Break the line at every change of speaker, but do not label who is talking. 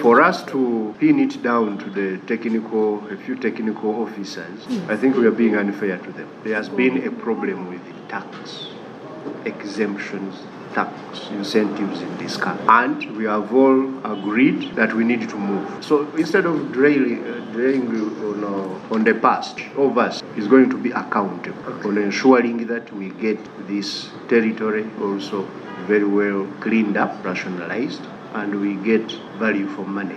For us to pin it down to a few technical officers, I think we are being unfair to them. There has been a problem with the tax exemptions, tax incentives in this country, and we have all agreed that we need to move. So instead of dwelling on the past, all of us is going to be accountable on ensuring that we get this territory also very well cleaned up, rationalized, and we get value for money.